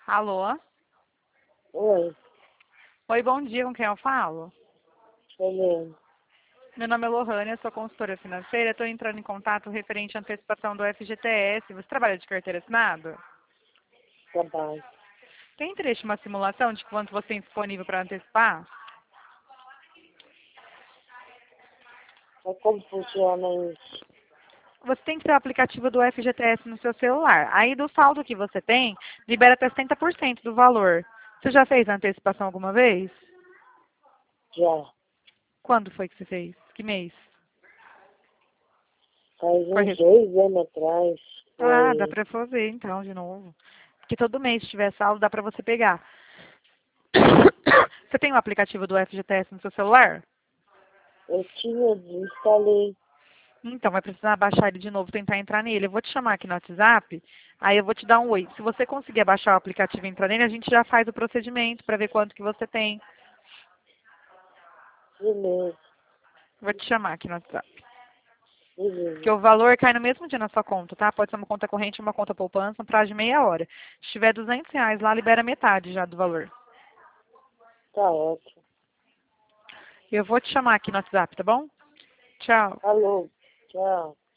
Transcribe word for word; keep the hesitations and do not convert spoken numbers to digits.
Alô? Oi, Oi, bom dia, com quem eu falo? beleza. Meu nome é Lohane, eu sou consultora financeira, estou entrando em contato referente à antecipação do F G T S. Você trabalha de carteira assinada? Trabalho. Tem interesse em uma simulação de quanto você tem disponível para antecipar? Mas como funciona isso? Você tem que ter o aplicativo do F G T S no seu celular. Aí do saldo que você tem, libera até setenta por cento do valor. Você já fez a antecipação alguma vez? Já. Quando foi que você fez? Que mês? Faz Foi uns re- dois anos atrás. Ah, dá Foi. pra fazer então de novo. Porque todo mês, se tiver saldo, dá pra você pegar. Você tem o aplicativo do F G T S no seu celular? Eu tinha, desinstalei. Então, vai precisar baixar ele de novo, tentar entrar nele. Eu vou te chamar aqui no WhatsApp, aí eu vou te dar um oi. Se você conseguir baixar o aplicativo e entrar nele, a gente já faz o procedimento para ver quanto que você tem. Beleza. Vou te chamar aqui no WhatsApp. Porque Beleza. o valor cai no mesmo dia na sua conta, tá? Pode ser uma conta corrente ou uma conta poupança, um prazo de meia hora. Se tiver duzentos reais lá, libera metade já do valor. Tá ótimo. Eu vou te chamar aqui no WhatsApp, tá bom? Tchau. Alô. Tchau.